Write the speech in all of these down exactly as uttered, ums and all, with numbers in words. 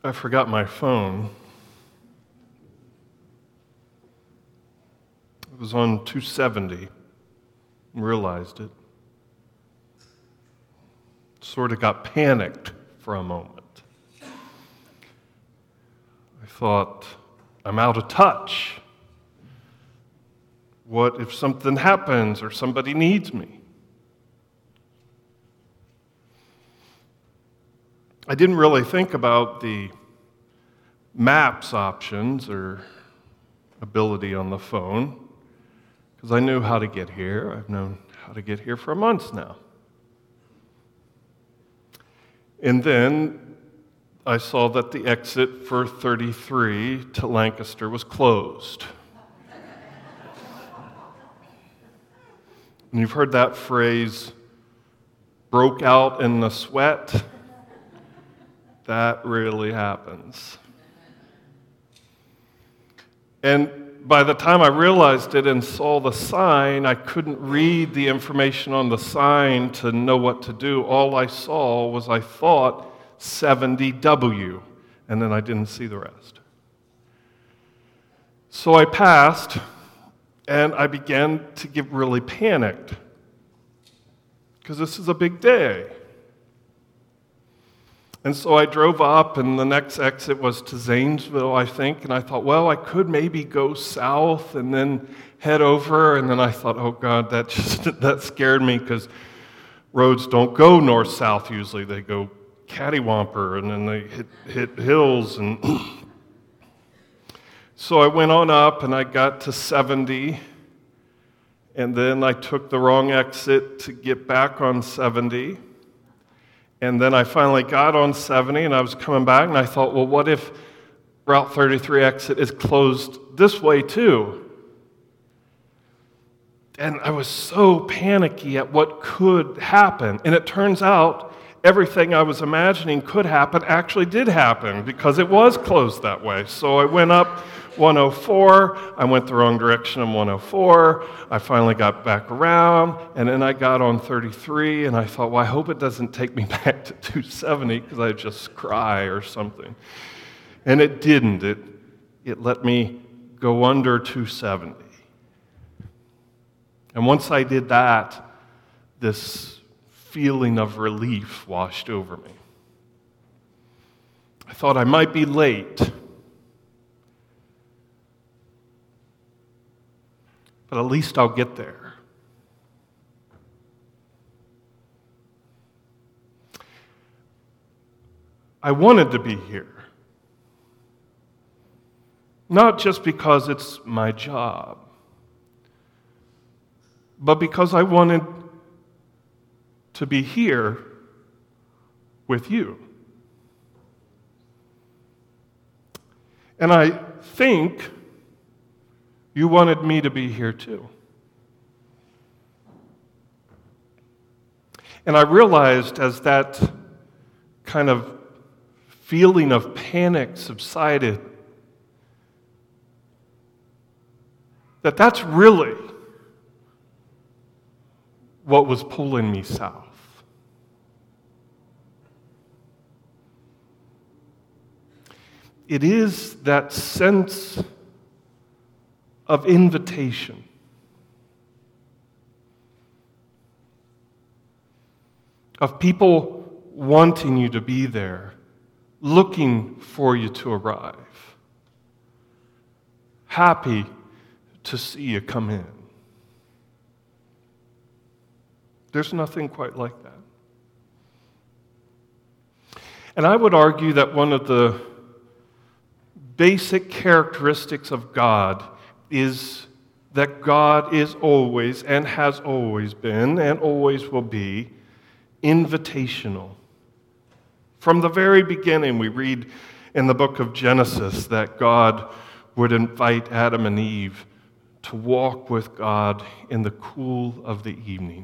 I forgot my phone. It was on two seventy. Realized it. Sort of got panicked for a moment. I thought, I'm out of touch. What if something happens or somebody needs me? I didn't really think about the maps options or ability on the phone because I knew how to get here. I've known how to get here for months now. And then I saw that the exit for thirty-three to Lancaster was closed. And you've heard that phrase, broke out in the sweat. That really happens. And by the time I realized it and saw the sign, I couldn't read the information on the sign to know what to do. All I saw was I thought seventy W, and then I didn't see the rest. So I passed, and I began to get really panicked because this is a big day. And so I drove up, and the next exit was to Zanesville, I think, and I thought, well, I could maybe go south and then head over, and then I thought, oh God, that just that scared me because roads don't go north-south usually. They go cattywamper, and then they hit, hit hills. And so I went on up, and I got to seventy, and then I took the wrong exit to get back on seventy. And then I finally got on seventy, and I was coming back, and I thought, well, what if Route thirty-three exit is closed this way too? And I was so panicky at what could happen. And it turns out everything I was imagining could happen actually did happen because it was closed that way. So I went up one oh four, I went the wrong direction on one oh four, I finally got back around, and then I got on thirty-three, and I thought, well, I hope it doesn't take me back to two seventy because I'd just cry or something. And it didn't. It, it let me go under two seventy. And once I did that, this feeling of relief washed over me. I thought I might be late, but at least I'll get there. I wanted to be here. Not just because it's my job, but because I wanted to be here with you. And I think you wanted me to be here too. And I realized as that kind of feeling of panic subsided, that that's really what was pulling me south. It is that sense of invitation. Of people wanting you to be there, looking for you to arrive, happy to see you come in. There's nothing quite like that. And I would argue that one of the basic characteristics of God is that God is always and has always been and always will be invitational. From the very beginning, we read in the book of Genesis that God would invite Adam and Eve to walk with God in the cool of the evening.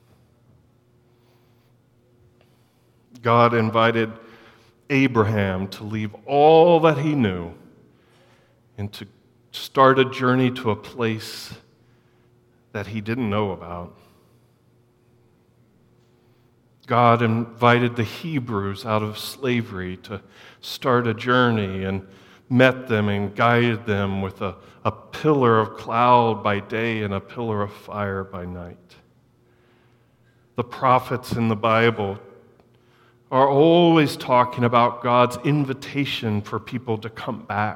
God invited Abraham to leave all that he knew and to start a journey to a place that he didn't know about. God invited the Hebrews out of slavery to start a journey and met them and guided them with a, a pillar of cloud by day and a pillar of fire by night. The prophets in the Bible are always talking about God's invitation for people to come back.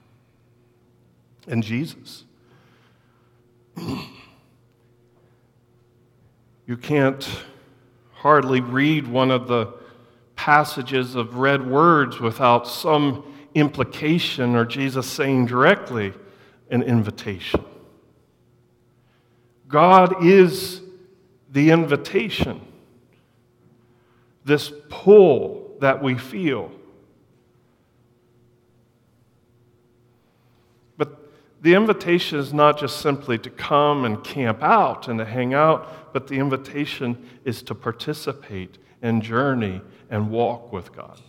And Jesus. You can't hardly read one of the passages of red words without some implication or Jesus saying directly an invitation. God is the invitation, this pull that we feel. But the invitation is not just simply to come and camp out and to hang out, but the invitation is to participate and journey and walk with God.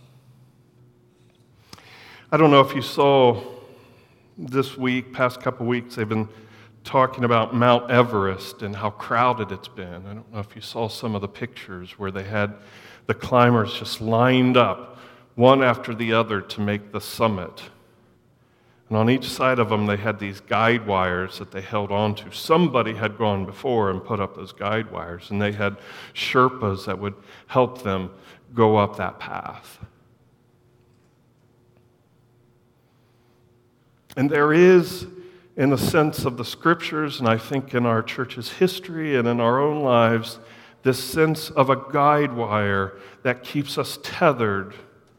I don't know if you saw this week, past couple weeks, they've been talking about Mount Everest and how crowded it's been. I don't know if you saw some of the pictures where they had the climbers just lined up, one after the other, to make the summit. And on each side of them, they had these guide wires that they held onto. Somebody had gone before and put up those guide wires, and they had Sherpas that would help them go up that path. And there is, in the sense of the Scriptures, and I think in our church's history and in our own lives, this sense of a guide wire that keeps us tethered.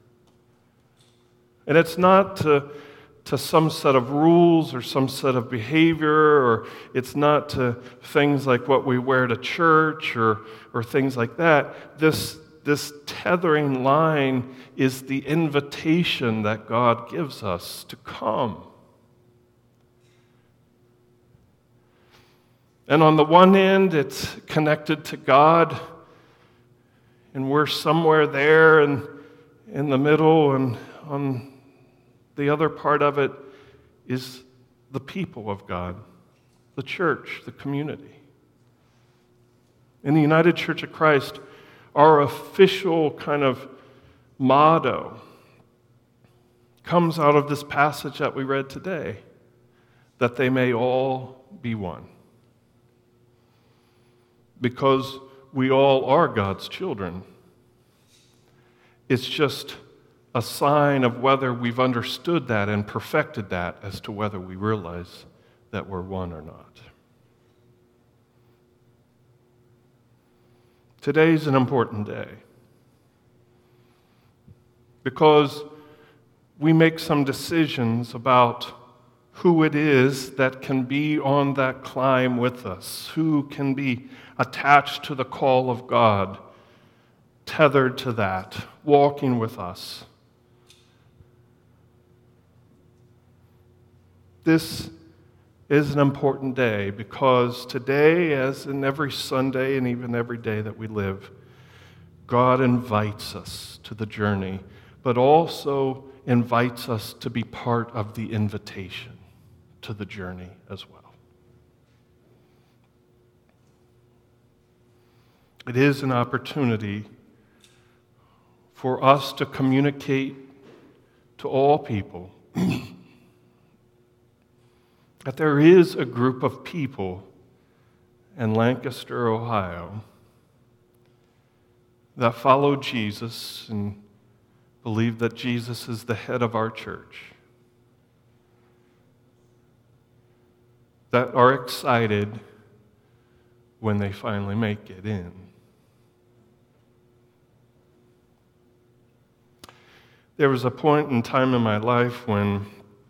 And it's not to, to some set of rules or some set of behavior, or it's not to things like what we wear to church or, or things like that. This, this tethering line is the invitation that God gives us to come. And on the one end, it's connected to God, and we're somewhere there and in the middle, and on the other part of it is the people of God, the church, the community. In the United Church of Christ, our official kind of motto comes out of this passage that we read today, that they may all be one. Because we all are God's children. It's just a sign of whether we've understood that and perfected that as to whether we realize that we're one or not. Today's an important day because we make some decisions about who it is that can be on that climb with us, who can be attached to the call of God, tethered to that, walking with us. This is an important day because today, as in every Sunday and even every day that we live, God invites us to the journey, but also invites us to be part of the invitation to the journey as well. It is an opportunity for us to communicate to all people that there is a group of people in Lancaster, Ohio, that follow Jesus and believe that Jesus is the head of our church, that are excited when they finally make it in. There was a point in time in my life when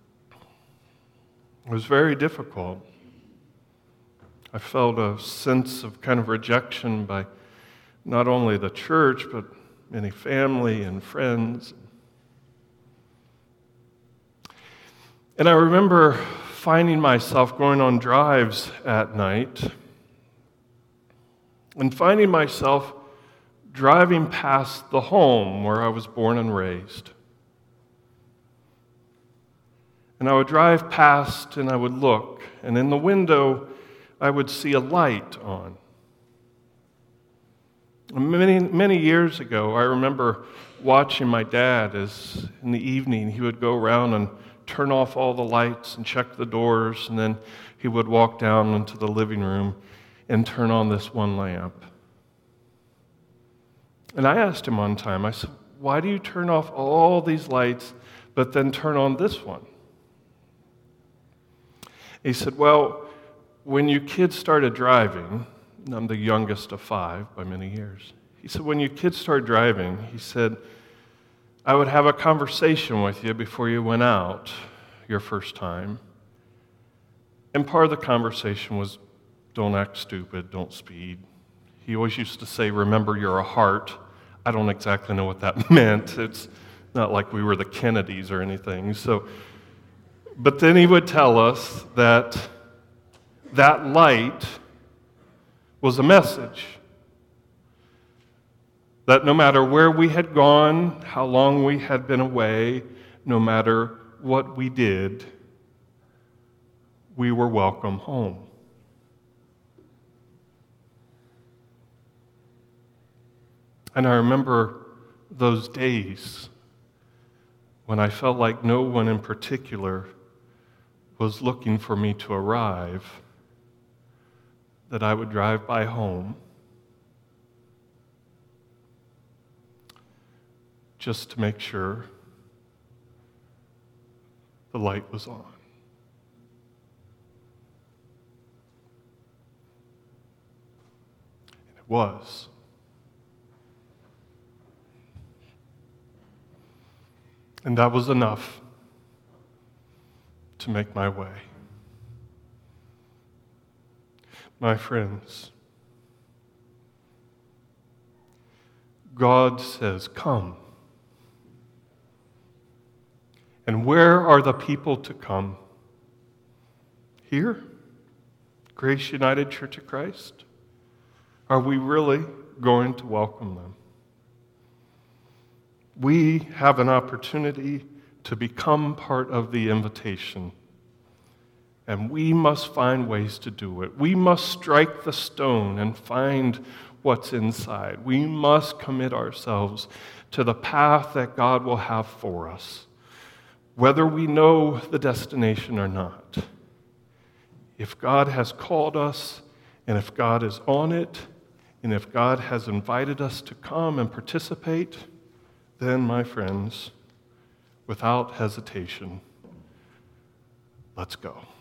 it was very difficult. I felt a sense of kind of rejection by not only the church, but many family and friends. And I remember finding myself going on drives at night and finding myself driving past the home where I was born and raised. And I would drive past and I would look, and in the window I would see a light on. Many, many years ago, I remember watching my dad as in the evening he would go around and turn off all the lights and check the doors, and then he would walk down into the living room and turn on this one lamp. And I asked him one time, I said, why do you turn off all these lights but then turn on this one? He said, well, when you kids started driving, and I'm the youngest of five by many years, he said, when you kids started driving, he said, I would have a conversation with you before you went out your first time. And part of the conversation was, don't act stupid, don't speed. He always used to say, remember you're a heart. I don't exactly know what that meant. It's not like we were the Kennedys or anything. So, but then he would tell us that that light was a message. That no matter where we had gone, how long we had been away, no matter what we did, we were welcome home. And I remember those days when I felt like no one in particular was looking for me to arrive, that I would drive by home just to make sure the light was on. And it was. And that was enough to make my way. My friends, God says, come. And where are the people to come? Here? Grace United Church of Christ? Are we really going to welcome them? We have an opportunity to become part of the invitation. And we must find ways to do it. We must strike the stone and find what's inside. We must commit ourselves to the path that God will have for us, whether we know the destination or not. If God has called us, and if God is on it, and if God has invited us to come and participate, then, my friends, without hesitation, let's go.